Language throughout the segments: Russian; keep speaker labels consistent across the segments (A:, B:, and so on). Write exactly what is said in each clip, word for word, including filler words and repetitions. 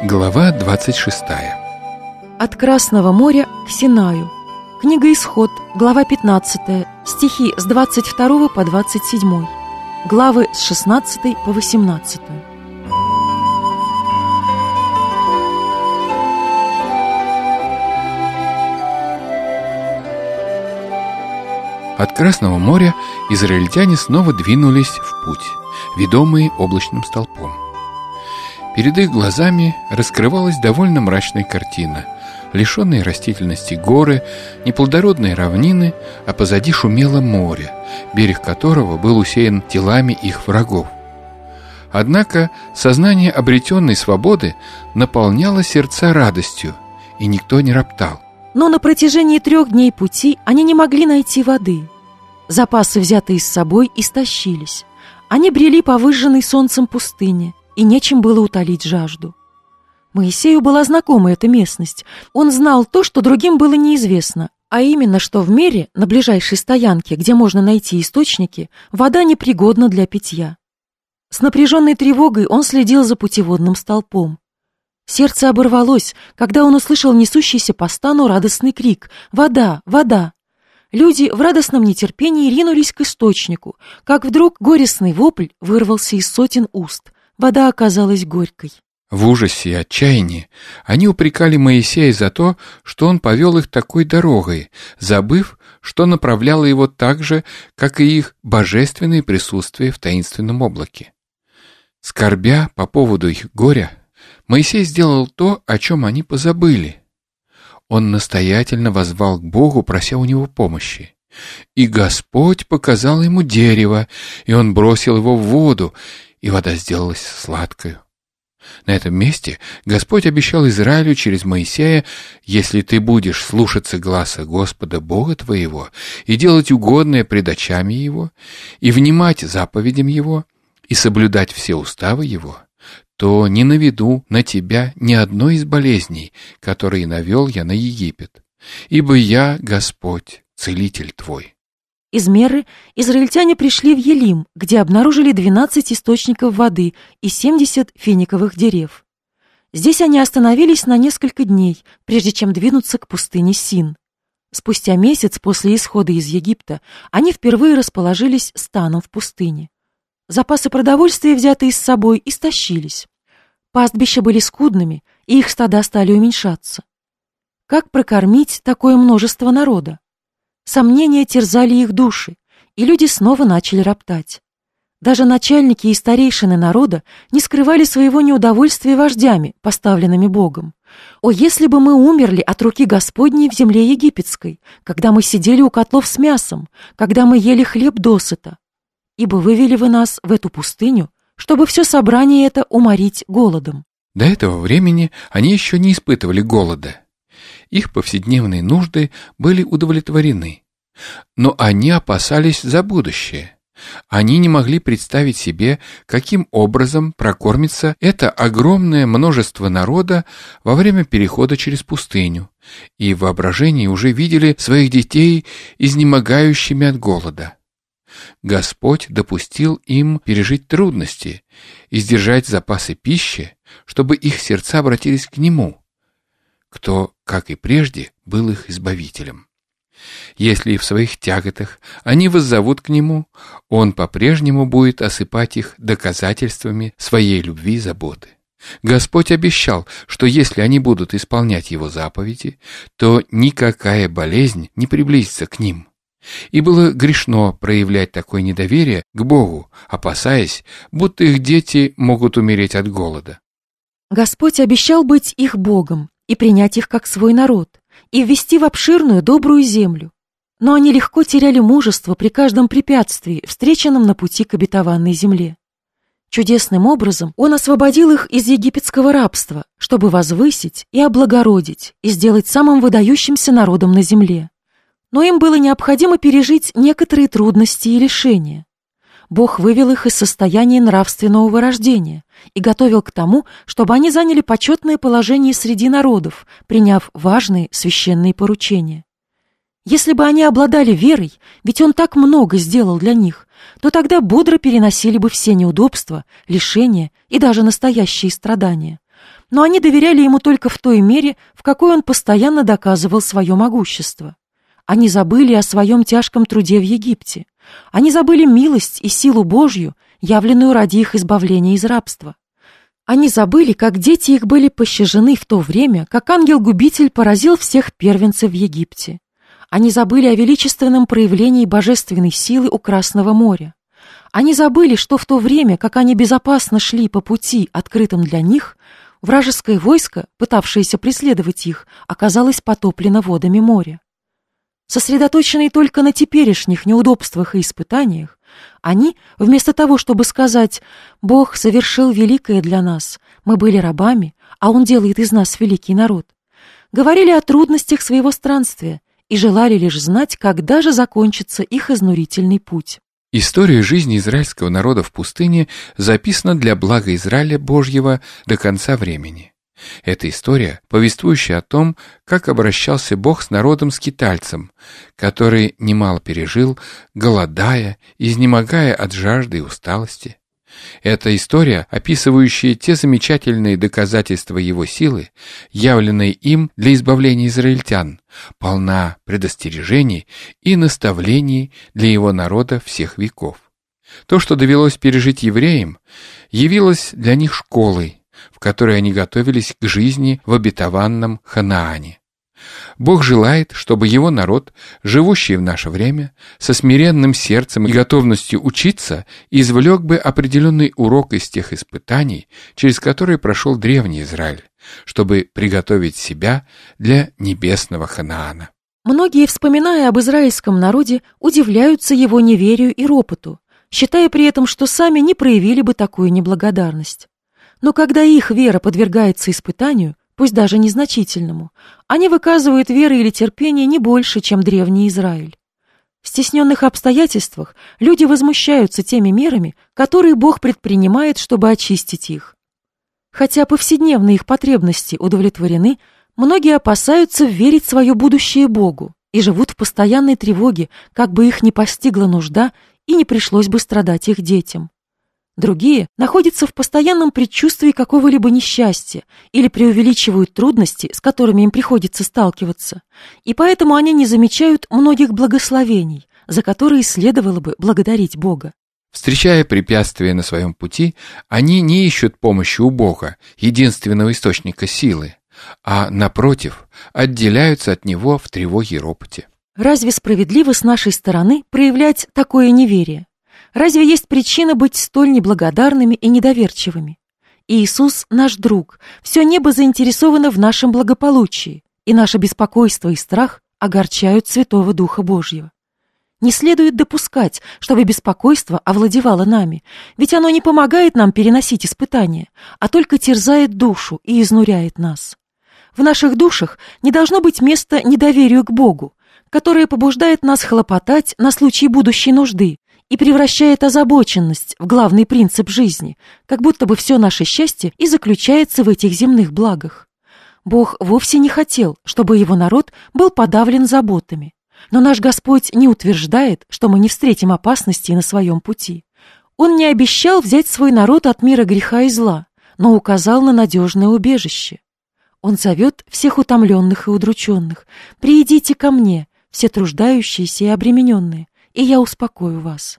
A: Глава двадцать шестая.
B: От Красного моря к Синаю. Книга Исход, глава пятнадцатая, стихи с двадцать второго по двадцать седьмой, главы с шестнадцатой по восемнадцатую.
A: От Красного моря израильтяне снова двинулись в путь, ведомые облачным столпом. Перед их глазами раскрывалась довольно мрачная картина: лишенные растительности горы, неплодородные равнины, а позади шумело море, берег которого был усеян телами их врагов. Однако сознание обретенной свободы наполняло сердца радостью, и никто не роптал.
B: Но на протяжении трех дней пути они не могли найти воды. Запасы, взятые с собой, истощились. Они брели по выжженной солнцем пустыне, и нечем было утолить жажду. Моисею была знакома эта местность. Он знал то, что другим было неизвестно, а именно, что в Мере, на ближайшей стоянке, где можно найти источники, вода непригодна для питья. С напряженной тревогой он следил за путеводным столпом. Сердце оборвалось, когда он услышал несущийся по стану радостный крик: «Вода! Вода!». Люди в радостном нетерпении ринулись к источнику, как вдруг горестный вопль вырвался из сотен уст. Вода оказалась горькой.
A: В ужасе и отчаянии они упрекали Моисея за то, что он повел их такой дорогой, забыв, что направляло его так же, как и их божественное присутствие в таинственном облаке. Скорбя по поводу их горя, Моисей сделал то, о чем они позабыли. Он настоятельно воззвал к Богу, прося у него помощи. И Господь показал ему дерево, и он бросил его в воду, и вода сделалась сладкою. На этом месте Господь обещал Израилю через Моисея: «Если ты будешь слушаться гласа Господа Бога твоего и делать угодное пред очами Его, и внимать заповедям Его, и соблюдать все уставы Его, то не наведу на тебя ни одной из болезней, которые навел я на Египет, ибо я Господь, целитель твой».
B: Из Меры израильтяне пришли в Елим, где обнаружили двенадцать источников воды и семьдесят финиковых дерев. Здесь они остановились на несколько дней, прежде чем двинуться к пустыне Син. Спустя месяц после исхода из Египта они впервые расположились станом в пустыне. Запасы продовольствия, взятые с собой, истощились. Пастбища были скудными, и их стада стали уменьшаться. Как прокормить такое множество народа? Сомнения терзали их души, и люди снова начали роптать. Даже начальники и старейшины народа не скрывали своего неудовольствия вождями, поставленными Богом. «О, если бы мы умерли от руки Господней в земле египетской, когда мы сидели у котлов с мясом, когда мы ели хлеб досыта! Ибо вывели вы нас в эту пустыню, чтобы все собрание это уморить голодом».
A: До этого времени они еще не испытывали голода. Их повседневные нужды были удовлетворены. Но они опасались за будущее. Они не могли представить себе, каким образом прокормится это огромное множество народа во время перехода через пустыню, и в воображении уже видели своих детей изнемогающими от голода. Господь допустил им пережить трудности и сдержать запасы пищи, чтобы их сердца обратились к Нему, кто, как и прежде, был их избавителем. Если и в своих тяготах они воззовут к Нему, Он по-прежнему будет осыпать их доказательствами своей любви и заботы. Господь обещал, что если они будут исполнять Его заповеди, то никакая болезнь не приблизится к ним. И было грешно проявлять такое недоверие к Богу, опасаясь, будто их дети могут умереть от голода.
B: Господь обещал быть их Богом и принять их как свой народ, и ввести в обширную добрую землю. Но они легко теряли мужество при каждом препятствии, встреченном на пути к обетованной земле. Чудесным образом Он освободил их из египетского рабства, чтобы возвысить и облагородить, и сделать самым выдающимся народом на земле. Но им было необходимо пережить некоторые трудности и лишения. Бог вывел их из состояния нравственного вырождения и готовил к тому, чтобы они заняли почетное положение среди народов, приняв важные священные поручения. Если бы они обладали верой, ведь Он так много сделал для них, то тогда бодро переносили бы все неудобства, лишения и даже настоящие страдания. но они доверяли ему только в той мере, в какой он постоянно доказывал свое могущество. Они забыли о своем тяжком труде в Египте. Они забыли милость и силу Божью, явленную ради их избавления из рабства. Они забыли, как дети их были пощажены в то время, как ангел-губитель поразил всех первенцев в Египте. Они забыли о величественном проявлении божественной силы у Красного моря. Они забыли, что в то время, как они безопасно шли по пути, открытым для них, вражеское войско, пытавшееся преследовать их, оказалось потоплено водами моря. Сосредоточенные только на теперешних неудобствах и испытаниях, они, вместо того, чтобы сказать «Бог совершил великое для нас, мы были рабами, а Он делает из нас великий народ», говорили о трудностях своего странствия и желали лишь знать, когда же закончится их изнурительный путь.
A: История жизни израильского народа в пустыне записана для блага Израиля Божьего до конца времени. Это история, повествующая о том, как обращался Бог с народом-скитальцем, который немало пережил, голодая, изнемогая от жажды и усталости. Это история, описывающая те замечательные доказательства его силы, явленные им для избавления израильтян, полна предостережений и наставлений для его народа всех веков. То, что довелось пережить евреям, явилось для них школой, в которой они готовились к жизни в обетованном Ханаане. Бог желает, чтобы его народ, живущий в наше время, со смиренным сердцем и готовностью учиться, извлек бы определенный урок из тех испытаний, через которые прошел древний Израиль, чтобы приготовить себя для небесного Ханаана.
B: Многие, вспоминая об израильском народе, удивляются его неверию и ропоту, считая при этом, что сами не проявили бы такую неблагодарность. Но когда их вера подвергается испытанию, пусть даже незначительному, они выказывают веры или терпение не больше, чем древний Израиль. В стесненных обстоятельствах люди возмущаются теми мерами, которые Бог предпринимает, чтобы очистить их. Хотя повседневные их потребности удовлетворены, многие опасаются верить свое будущее Богу и живут в постоянной тревоге, как бы их не постигла нужда и не пришлось бы страдать их детям. Другие находятся в постоянном предчувствии какого-либо несчастья или преувеличивают трудности, с которыми им приходится сталкиваться, и поэтому они не замечают многих благословений, за которые следовало бы благодарить Бога.
A: Встречая препятствия на своем пути, они не ищут помощи у Бога, единственного источника силы, а, напротив, отделяются от Него в тревоге и ропоте.
B: Разве справедливо с нашей стороны проявлять такое неверие? Разве есть причина быть столь неблагодарными и недоверчивыми? Иисус — наш друг, все небо заинтересовано в нашем благополучии, и наше беспокойство и страх огорчают Святого Духа Божьего. Не следует допускать, чтобы беспокойство овладевало нами, ведь оно не помогает нам переносить испытания, а только терзает душу и изнуряет нас. В наших душах не должно быть места недоверию к Богу, которое побуждает нас хлопотать на случай будущей нужды и превращает озабоченность в главный принцип жизни, как будто бы все наше счастье и заключается в этих земных благах. Бог вовсе не хотел, чтобы его народ был подавлен заботами. Но наш Господь не утверждает, что мы не встретим опасностей на своем пути. Он не обещал взять свой народ от мира греха и зла, но указал на надежное убежище. Он зовет всех утомленных и удрученных: «Приидите ко мне, все труждающиеся и обремененные, и я успокою вас».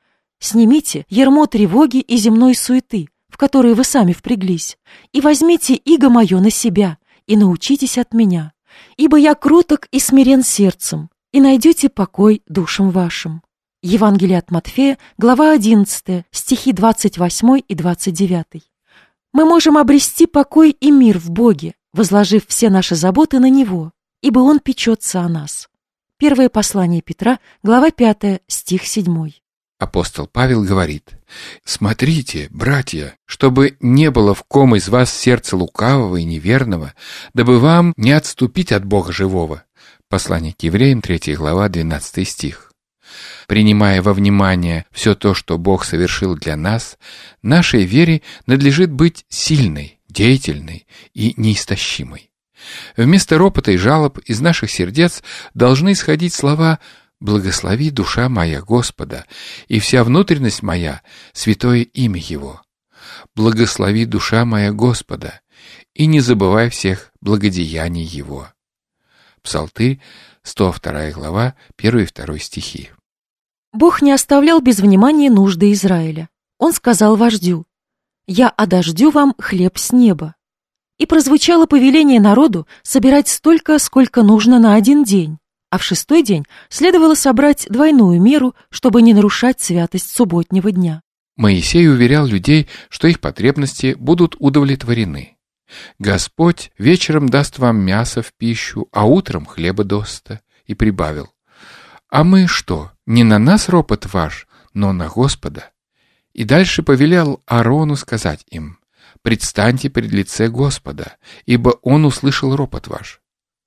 B: Снимите ярмо тревоги и земной суеты, в которые вы сами впряглись, и возьмите иго мое на себя, и научитесь от меня, ибо я кроток и смирен сердцем, и найдете покой душам вашим. Евангелие от Матфея, глава одиннадцатая, стихи двадцать восемь и двадцать девять. Мы можем обрести покой и мир в Боге, возложив все наши заботы на Него, ибо Он печется о нас. Первое послание Петра, глава пятая, стих седьмой.
A: Апостол Павел говорит: «Смотрите, братья, чтобы не было в ком из вас сердца лукавого и неверного, дабы вам не отступить от Бога живого». Послание к евреям, третья глава, двенадцатый стих. Принимая во внимание все то, что Бог совершил для нас, нашей вере надлежит быть сильной, деятельной и неистощимой. Вместо ропота и жалоб из наших сердец должны исходить слова: «Благослови, душа моя, Господа, и вся внутренность моя, святое имя Его». «Благослови, душа моя, Господа, и не забывай всех благодеяний Его». Псалтырь, сто вторая глава, первый и второй стихи.
B: Бог не оставлял без внимания нужды Израиля. Он сказал вождю: «Я одождю вам хлеб с неба». И прозвучало повеление народу собирать столько, сколько нужно на один день, а в шестой день следовало собрать двойную меру, чтобы не нарушать святость субботнего дня.
A: Моисей уверял людей, что их потребности будут удовлетворены. «Господь вечером даст вам мясо в пищу, а утром хлеба досыта», и прибавил: «А мы что, не на нас ропот ваш, но на Господа?» И дальше повелел Аарону сказать им: «Предстаньте пред лице Господа, ибо Он услышал ропот ваш».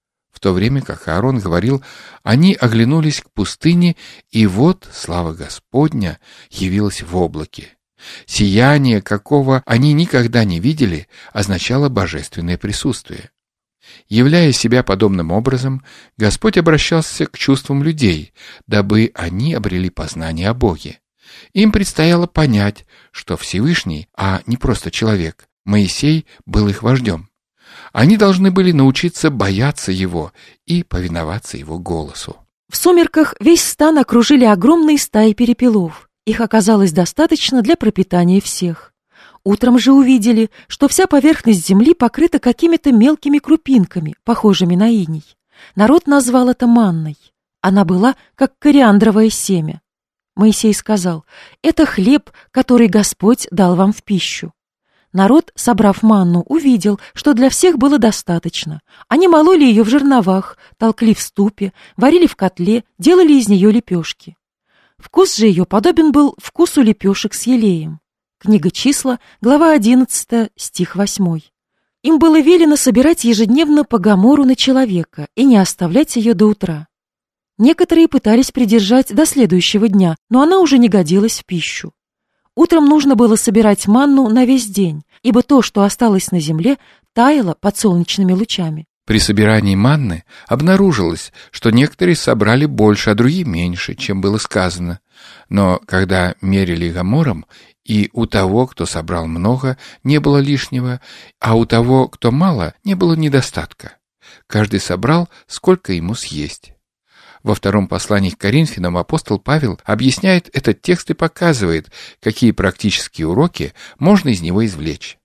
A: В то время как Аарон говорил, они оглянулись к пустыне, и вот слава Господня явилась в облаке. Сияние, какого они никогда не видели, означало божественное присутствие. Являя себя подобным образом, Господь обращался к чувствам людей, дабы они обрели познание о Боге. Им предстояло понять, что Всевышний, а не просто человек, Моисей, был их вождем. Они должны были научиться бояться Его и повиноваться Его голосу.
B: В сумерках весь стан окружили огромные стаи перепелов. Их оказалось достаточно для пропитания всех. Утром же увидели, что вся поверхность земли покрыта какими-то мелкими крупинками, похожими на иней. Народ назвал это манной. Она была, как кориандровое семя. Моисей сказал: «Это хлеб, который Господь дал вам в пищу». Народ, собрав манну, увидел, что для всех было достаточно. Они мололи ее в жерновах, толкли в ступе, варили в котле, делали из нее лепешки. Вкус же ее подобен был вкусу лепешек с елеем. Книга Числа, глава одиннадцатая, стих восьмой. Им было велено собирать ежедневно по гамору на человека и не оставлять ее до утра. Некоторые пытались придержать до следующего дня, но она уже не годилась в пищу. Утром нужно было собирать манну на весь день, ибо то, что осталось на земле, таяло под солнечными лучами.
A: При собирании манны обнаружилось, что некоторые собрали больше, а другие меньше, чем было сказано. Но когда мерили гамором, и у того, кто собрал много, не было лишнего, а у того, кто мало, не было недостатка. Каждый собрал, сколько ему съесть. Во втором послании к Коринфянам апостол Павел объясняет этот текст и показывает, какие практические уроки можно из него извлечь.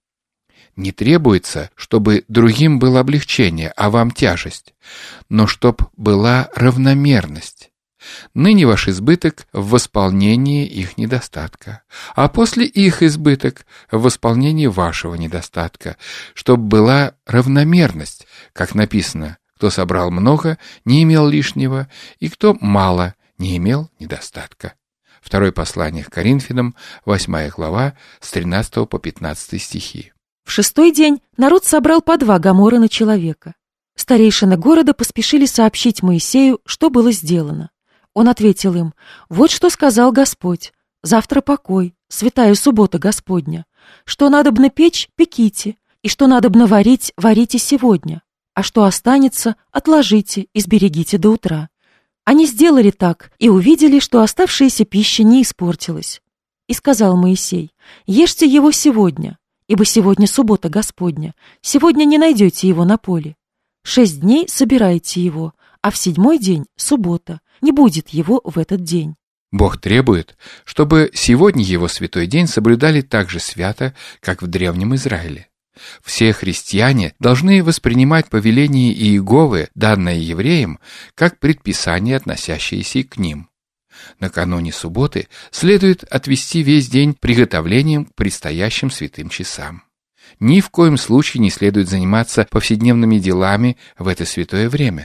A: Не требуется, чтобы другим было облегчение, а вам тяжесть, но чтоб была равномерность. Ныне ваш избыток в восполнении их недостатка, а после их избыток в восполнении вашего недостатка, чтоб была равномерность, как написано: кто собрал много, не имел лишнего, и кто мало, не имел недостатка. Второе послание к Коринфянам, восьмая глава, с тринадцатого по пятнадцатый стихи.
B: В шестой день народ собрал по два гамора на человека. Старейшины города поспешили сообщить Моисею, что было сделано. Он ответил им: «Вот что сказал Господь: завтра покой, святая суббота Господня. Что надобно печь, пеките, и что надобно варить, варите сегодня, а что останется, отложите и сберегите до утра». Они сделали так и увидели, что оставшаяся пища не испортилась. И сказал Моисей: «Ешьте его сегодня, ибо сегодня суббота Господня, сегодня не найдете его на поле. Шесть дней собирайте его, а в седьмой день — суббота, не будет его в этот день».
A: Бог требует, чтобы сегодня его святой день соблюдали так же свято, как в древнем Израиле. Все христиане должны воспринимать повеление Иеговы, данное евреям, как предписание, относящееся к ним. Накануне субботы следует отвести весь день приготовлением к предстоящим святым часам. Ни в коем случае не следует заниматься повседневными делами в это святое время.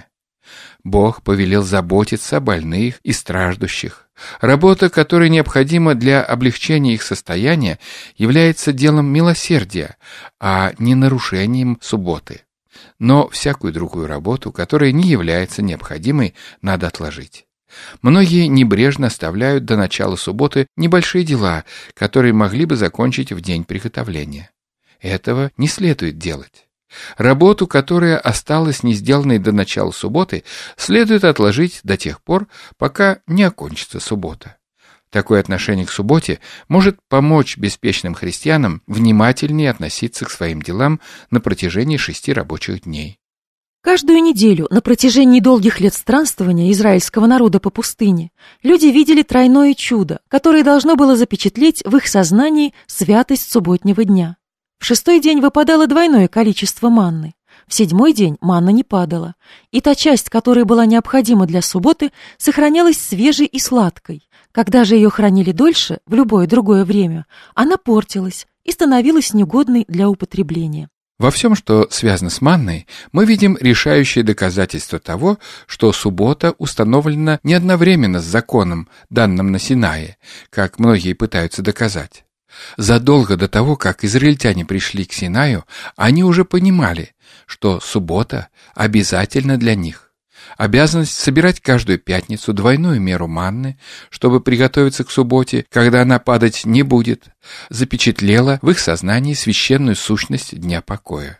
A: Бог повелел заботиться о больных и страждущих. Работа, которая необходима для облегчения их состояния, является делом милосердия, а не нарушением субботы. Но всякую другую работу, которая не является необходимой, надо отложить. Многие небрежно оставляют до начала субботы небольшие дела, которые могли бы закончить в день приготовления. Этого не следует делать. Работу, которая осталась не сделанной до начала субботы, следует отложить до тех пор, пока не окончится суббота. Такое отношение к субботе может помочь беспечным христианам внимательнее относиться к своим делам на протяжении шести рабочих дней.
B: Каждую неделю на протяжении долгих лет странствования израильского народа по пустыне люди видели тройное чудо, которое должно было запечатлеть в их сознании святость субботнего дня. В шестой день выпадало двойное количество манны, в седьмой день манна не падала, и та часть, которая была необходима для субботы, сохранялась свежей и сладкой. Когда же ее хранили дольше, в любое другое время, она портилась и становилась негодной для употребления.
A: Во всем, что связано с манной, мы видим решающее доказательство того, что суббота установлена не одновременно с законом, данным на Синае, как многие пытаются доказать. Задолго до того, как израильтяне пришли к Синаю, они уже понимали, что суббота обязательна для них. Обязанность собирать каждую пятницу двойную меру манны, чтобы приготовиться к субботе, когда она падать не будет, запечатлела в их сознании священную сущность дня покоя.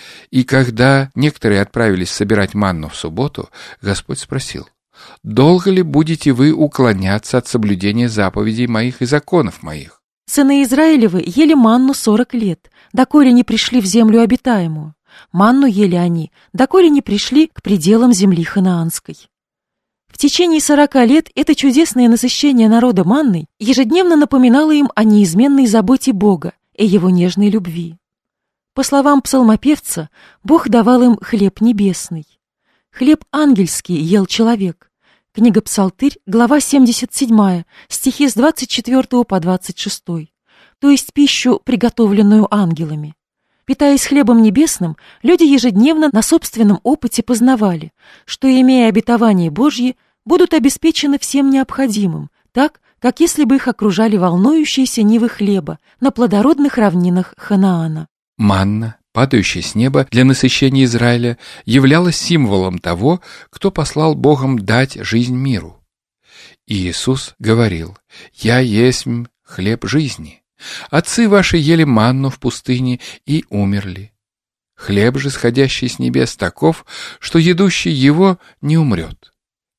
A: И когда некоторые отправились собирать манну в субботу, Господь спросил: «Долго ли будете вы уклоняться от соблюдения заповедей моих и законов моих?»
B: Сыны Израилевы ели манну сорок лет, доколе не пришли в землю обитаемую. Манну ели они, доколе не пришли к пределам земли ханаанской. В течение сорока лет это чудесное насыщение народа манной ежедневно напоминало им о неизменной заботе Бога и его нежной любви. По словам псалмопевца, Бог давал им хлеб небесный. Хлеб ангельский ел человек. Книга Псалтырь, глава семьдесят семь, стихи с двадцать четвёртого по двадцать шестой, то есть пищу, приготовленную ангелами. Питаясь хлебом небесным, люди ежедневно на собственном опыте познавали, что, имея обетование Божье, будут обеспечены всем необходимым, так, как если бы их окружали волнующиеся нивы хлеба на плодородных равнинах Ханаана.
A: Манна, падающая с неба для насыщения Израиля, являлась символом того, кто послал Богом дать жизнь миру. И Иисус говорил: «Я есмь хлеб жизни. Отцы ваши ели манну в пустыне и умерли. Хлеб же, сходящий с небес, таков, что едущий его не умрет.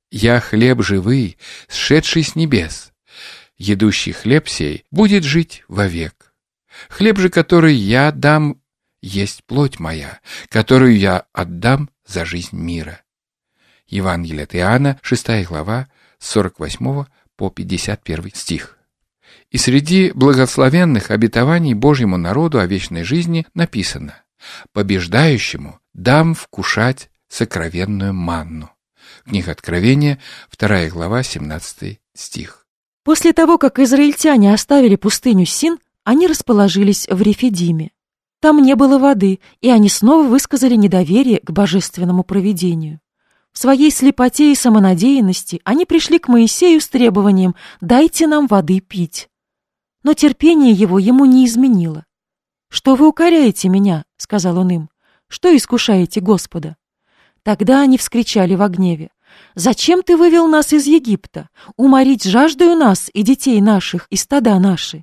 A: Я хлеб живый, сшедший с небес. Едущий хлеб сей будет жить вовек. Хлеб же, который я дам, есть плоть моя, которую я отдам за жизнь мира». Евангелие от Иоанна, шестая глава, с сорок восьмого по пятьдесят первый стих. И среди благословенных обетований Божьему народу о вечной жизни написано: «Побеждающему дам вкушать сокровенную манну». Книга Откровения, вторая глава, семнадцатый стих.
B: После того, как израильтяне оставили пустыню Син, они расположились в Рефидиме. Там не было воды, и они снова высказали недоверие к божественному провидению. В своей слепоте и самонадеянности они пришли к Моисею с требованием: «Дайте нам воды пить». Но терпение его ему не изменило. «Что вы укоряете меня?» — сказал он им. «Что искушаете Господа?» Тогда они вскричали во гневе: «Зачем ты вывел нас из Египта? Уморить жаждою нас и детей наших, и стада наши?»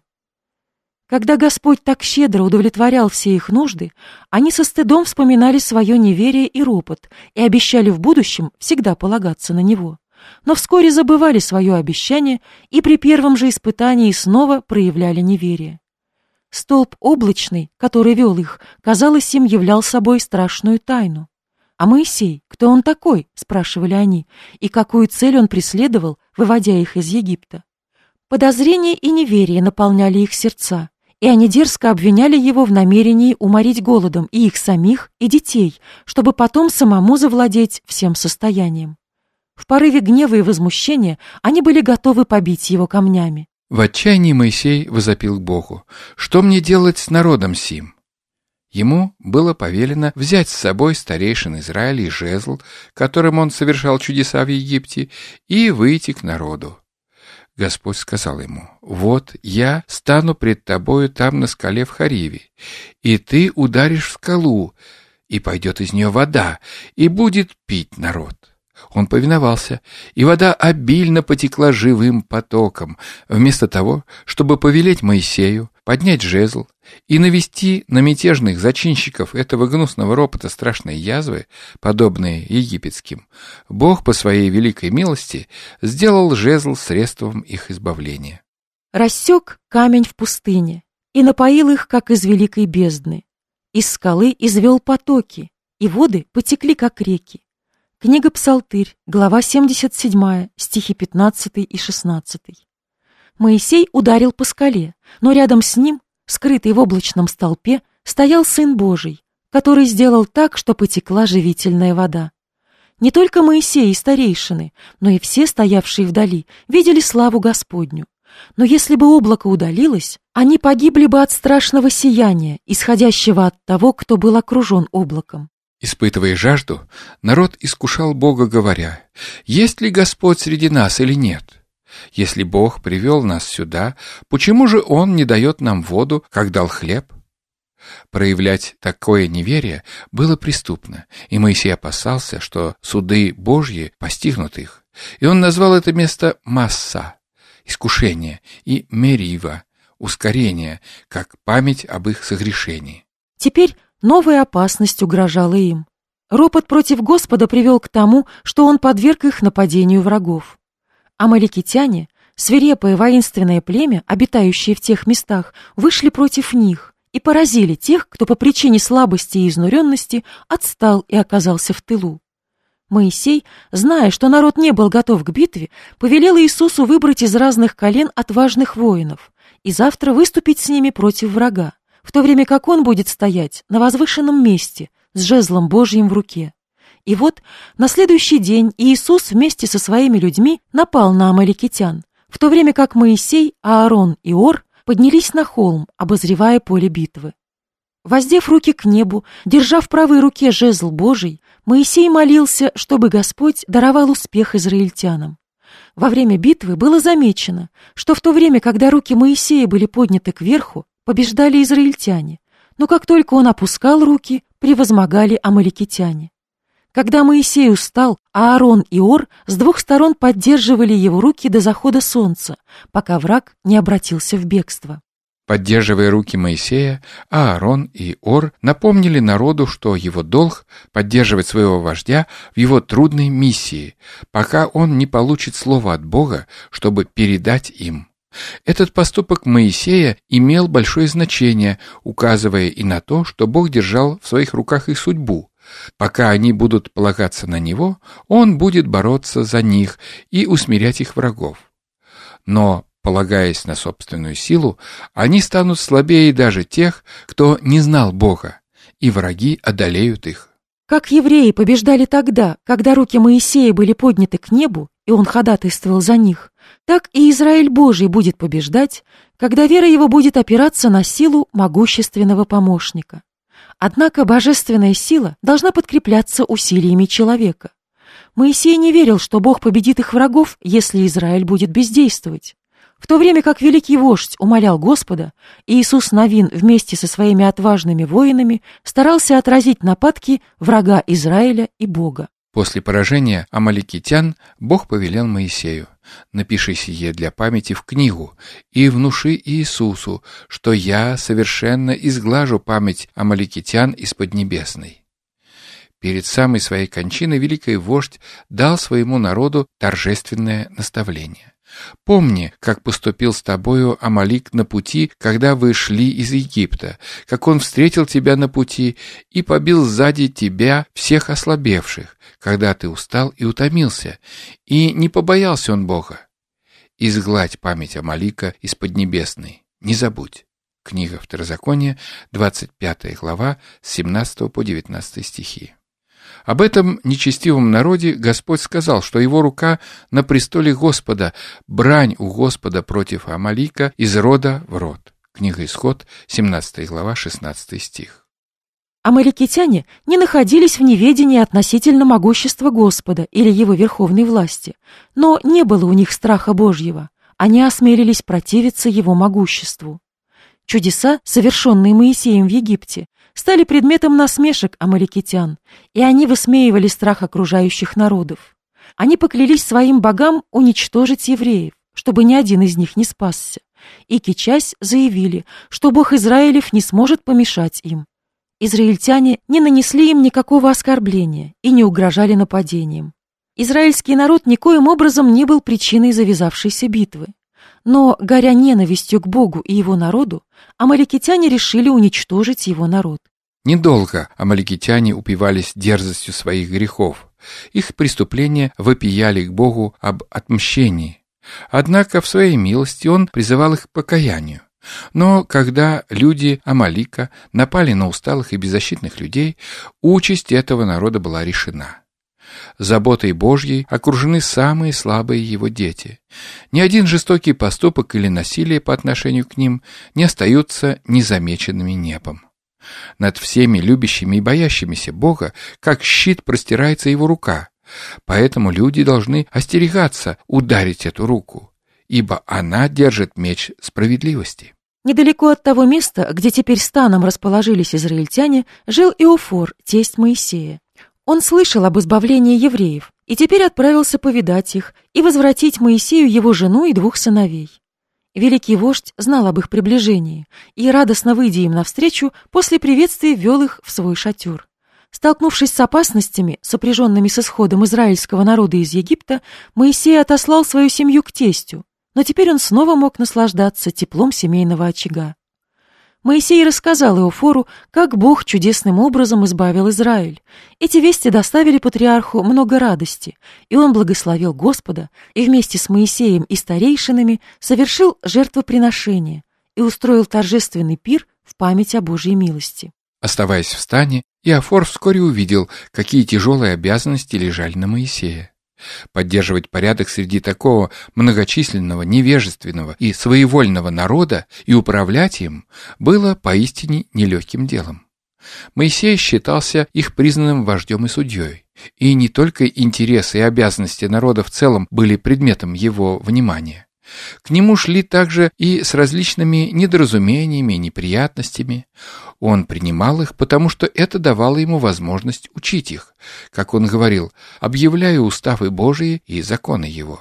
B: Когда Господь так щедро удовлетворял все их нужды, они со стыдом вспоминали свое неверие и ропот и обещали в будущем всегда полагаться на Него. Но вскоре забывали свое обещание и при первом же испытании снова проявляли неверие. Столб облачный, который вел их, казалось, им являл собой страшную тайну. «А Моисей, кто он такой?» — спрашивали они, и какую цель он преследовал, выводя их из Египта. Подозрение и неверие наполняли их сердца, и они дерзко обвиняли его в намерении уморить голодом и их самих, и детей, чтобы потом самому завладеть всем состоянием. В порыве гнева и возмущения они были готовы побить его камнями.
A: В отчаянии Моисей возопил к Богу: «Что мне делать с народом сим?» Ему было повелено взять с собой старейшин Израиля и жезл, которым он совершал чудеса в Египте, и выйти к народу. Господь сказал ему: «Вот я стану пред тобою там на скале в Хариве, и ты ударишь в скалу, и пойдет из нее вода, и будет пить народ. Он повиновался, и вода обильно потекла живым потоком, вместо того, чтобы повелеть Моисею поднять жезл и навести на мятежных зачинщиков этого гнусного ропота страшной язвы, подобные египетским. Бог по своей великой милости сделал жезл средством их избавления.
B: Рассек камень в пустыне и напоил их, как из великой бездны. Из скалы извел потоки, и воды потекли, как реки. Книга Псалтырь, глава семьдесят семь, стихи пятнадцатый и шестнадцатый. Моисей ударил по скале, но рядом с ним, скрытый в облачном столпе, стоял Сын Божий, который сделал так, что потекла живительная вода. Не только Моисей и старейшины, но и все, стоявшие вдали, видели славу Господню. Но если бы облако удалилось, они погибли бы от страшного сияния, исходящего от того, кто был окружен облаком.
A: Испытывая жажду, народ искушал Бога, говоря: «Есть ли Господь среди нас или нет? Если Бог привел нас сюда, почему же Он не дает нам воду, как дал хлеб?» Проявлять такое неверие было преступно, и Моисей опасался, что суды Божьи постигнут их. И он назвал это место Масса, искушение, и Мерива, ускорение, как память об их согрешении.
B: Теперь новая опасность угрожала им. Ропот против Господа привел к тому, что Он подверг их нападению врагов. Амаликитяне, свирепое воинственное племя, обитающее в тех местах, вышли против них и поразили тех, кто по причине слабости и изнуренности отстал и оказался в тылу. Моисей, зная, что народ не был готов к битве, повелел Иисусу выбрать из разных колен отважных воинов и завтра выступить с ними против врага, в то время как он будет стоять на возвышенном месте с жезлом Божьим в руке. И вот на следующий день Иисус вместе со своими людьми напал на амаликитян, в то время как Моисей, Аарон и Ор поднялись на холм, обозревая поле битвы. Воздев руки к небу, держа в правой руке жезл Божий, Моисей молился, чтобы Господь даровал успех израильтянам. Во время битвы было замечено, что в то время, когда руки Моисея были подняты кверху, побеждали израильтяне, но как только он опускал руки, превозмогали амаликитяне. Когда Моисей устал, Аарон и Ор с двух сторон поддерживали его руки до захода солнца, пока враг не обратился в бегство.
A: Поддерживая руки Моисея, Аарон и Ор напомнили народу, что его долг — поддерживать своего вождя в его трудной миссии, пока он не получит слово от Бога, чтобы передать им. Этот поступок Моисея имел большое значение, указывая и на то, что Бог держал в своих руках их судьбу. Пока они будут полагаться на Него, Он будет бороться за них и усмирять их врагов. Но, полагаясь на собственную силу, они станут слабее даже тех, кто не знал Бога, и враги одолеют их.
B: Как евреи побеждали тогда, когда руки Моисея были подняты к небу, и он ходатайствовал за них, так и Израиль Божий будет побеждать, когда вера его будет опираться на силу могущественного помощника. Однако божественная сила должна подкрепляться усилиями человека. Моисей не верил, что Бог победит их врагов, если Израиль будет бездействовать. В то время как великий вождь умолял Господа, Иисус Навин вместе со своими отважными воинами старался отразить нападки врага Израиля и Бога.
A: После поражения амаликитян Бог повелел Моисею: «Напиши сие для памяти в книгу и внуши Иисусу, что я совершенно изглажу память амаликитян из Поднебесной». Перед самой своей кончиной великий вождь дал своему народу торжественное наставление: «Помни, как поступил с тобою Амалик на пути, когда вы шли из Египта, как он встретил тебя на пути и побил сзади тебя всех ослабевших, когда ты устал и утомился, и не побоялся он Бога. Изгладь память Амалика из Поднебесной, не забудь». Книга Второзакония, двадцать пятая глава, с семнадцатого по девятнадцатый стихи. Об этом нечестивом народе Господь сказал, что его рука на престоле Господа, брань у Господа против Амалика из рода в род. Книга Исход, семнадцатая глава, шестнадцатый стих.
B: Амаликитяне не находились в неведении относительно могущества Господа или его верховной власти, но не было у них страха Божьего, они осмелились противиться его могуществу. Чудеса, совершенные Моисеем в Египте, стали предметом насмешек амаликитян, и они высмеивали страх окружающих народов. Они поклялись своим богам уничтожить евреев, чтобы ни один из них не спасся, и, кичась, заявили, что Бог Израилев не сможет помешать им. Израильтяне не нанесли им никакого оскорбления и не угрожали нападением. Израильский народ никоим образом не был причиной завязавшейся битвы. Но, горя ненавистью к Богу и его народу, амаликитяне решили уничтожить его народ.
A: Недолго амаликитяне упивались дерзостью своих грехов. Их преступления вопияли к Богу об отмщении. Однако в своей милости он призывал их к покаянию. Но когда люди Амалика напали на усталых и беззащитных людей, участь этого народа была решена. Заботой Божьей окружены самые слабые его дети. Ни один жестокий поступок или насилие по отношению к ним не остаются незамеченными небом. Над всеми любящими и боящимися Бога, как щит, простирается его рука. Поэтому люди должны остерегаться ударить эту руку, ибо она держит меч справедливости.
B: Недалеко от того места, где теперь станом расположились израильтяне, жил Иофор, тесть Моисея. Он слышал об избавлении евреев и теперь отправился повидать их и возвратить Моисею его жену и двух сыновей. Великий вождь знал об их приближении и, радостно выйдя им навстречу, после приветствия вел их в свой шатер. Столкнувшись с опасностями, сопряженными с исходом израильского народа из Египта, Моисей отослал свою семью к тестю, но теперь он снова мог наслаждаться теплом семейного очага. Моисей рассказал Иофору, как Бог чудесным образом избавил Израиль. Эти вести доставили патриарху много радости, и он благословил Господа и вместе с Моисеем и старейшинами совершил жертвоприношение и устроил торжественный пир в память о Божьей милости.
A: Оставаясь в стане, Иофор вскоре увидел, какие тяжелые обязанности лежали на Моисея. Поддерживать порядок среди такого многочисленного, невежественного и своевольного народа и управлять им было поистине нелегким делом. Моисей считался их признанным вождем и судьей, и не только интересы и обязанности народа в целом были предметом его внимания. К нему шли также и с различными недоразумениями и неприятностями. Он принимал их, потому что это давало ему возможность учить их, как он говорил, объявляя уставы Божии и законы его.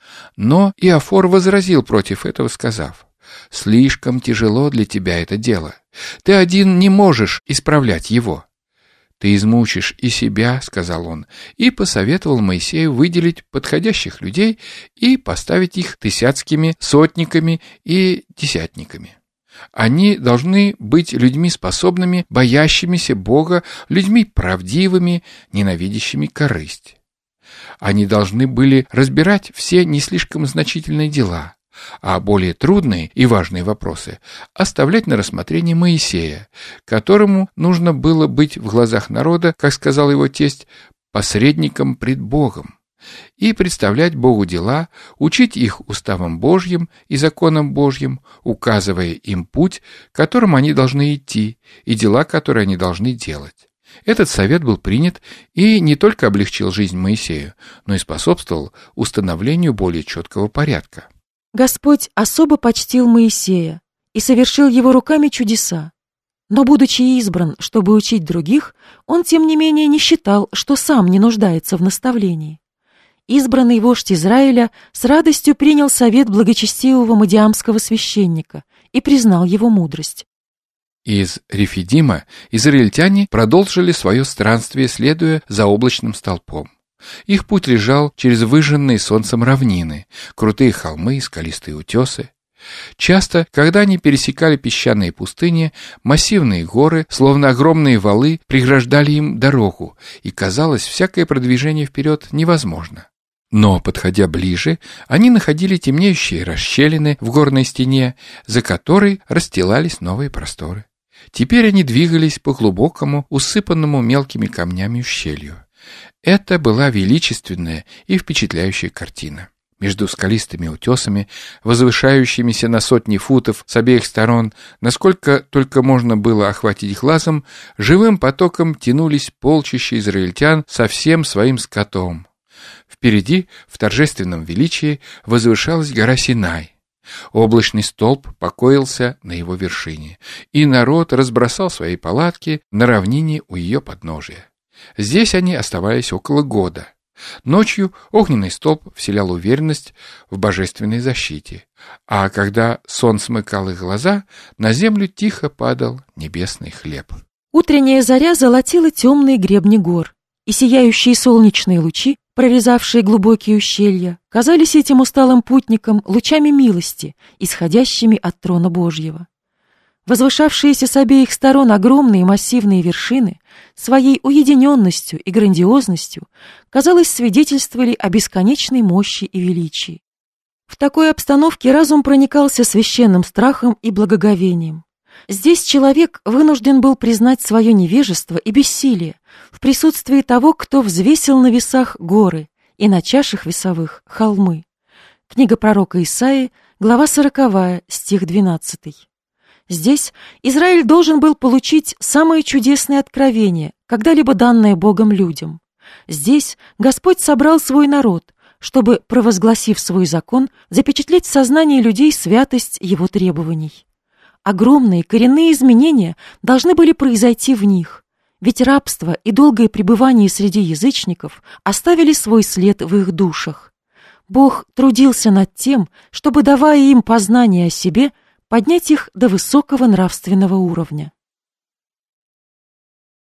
A: Но Иофор возразил против этого, сказав: «Слишком тяжело для тебя это дело. Ты один не можешь исправлять его». «Ты измучишь и себя», — сказал он, и посоветовал Моисею выделить подходящих людей и поставить их тысяцкими, сотниками и десятниками. Они должны быть людьми способными, боящимися Бога, людьми правдивыми, ненавидящими корысть. Они должны были разбирать все не слишком значительные дела, а более трудные и важные вопросы оставлять на рассмотрение Моисея, которому нужно было быть в глазах народа, как сказал его тесть, посредником пред Богом, и представлять Богу дела, учить их уставам Божьим и законам Божьим, указывая им путь, которым они должны идти, и дела, которые они должны делать. Этот совет был принят и не только облегчил жизнь Моисею, но и способствовал установлению более четкого порядка.
B: Господь особо почтил Моисея и совершил его руками чудеса. Но, будучи избран, чтобы учить других, он, тем не менее, не считал, что сам не нуждается в наставлении. Избранный вождь Израиля с радостью принял совет благочестивого мадиамского священника и признал его мудрость.
A: Из Рефидима израильтяне продолжили свое странствие, следуя за облачным столпом. Их путь лежал через выжженные солнцем равнины, крутые холмы и скалистые утесы. Часто, когда они пересекали песчаные пустыни, массивные горы, словно огромные валы, преграждали им дорогу, и, казалось, всякое продвижение вперед невозможно. Но, подходя ближе, они находили темнеющие расщелины в горной стене, за которой расстилались новые просторы. Теперь они двигались по глубокому, усыпанному мелкими камнями ущелью. Это была величественная и впечатляющая картина. Между скалистыми утесами, возвышающимися на сотни футов с обеих сторон, насколько только можно было охватить глазом, живым потоком тянулись полчища израильтян со всем своим скотом. Впереди, в торжественном величии, возвышалась гора Синай. Облачный столб покоился на его вершине, и народ разбросал свои палатки на равнине у ее подножия. Здесь они оставались около года. Ночью огненный столб вселял уверенность в божественной защите, а когда сон смыкал их глаза, на землю тихо падал небесный хлеб.
B: Утренняя заря золотила темные гребни гор, и сияющие солнечные лучи, прорезавшие глубокие ущелья, казались этим усталым путникам лучами милости, исходящими от трона Божьего. Возвышавшиеся с обеих сторон огромные массивные вершины своей уединенностью и грандиозностью, казалось, свидетельствовали о бесконечной мощи и величии. В такой обстановке разум проникался священным страхом и благоговением. Здесь человек вынужден был признать свое невежество и бессилие в присутствии того, кто взвесил на весах горы и на чашах весовых холмы. Книга пророка Исаии, глава сороковая, стих двенадцатый. Здесь Израиль должен был получить самое чудесное откровение, когда-либо данное Богом людям. Здесь Господь собрал свой народ, чтобы, провозгласив свой закон, запечатлеть в сознании людей святость его требований. Огромные коренные изменения должны были произойти в них, ведь рабство и долгое пребывание среди язычников оставили свой след в их душах. Бог трудился над тем, чтобы, давая им познание о себе, поднять их до высокого нравственного уровня.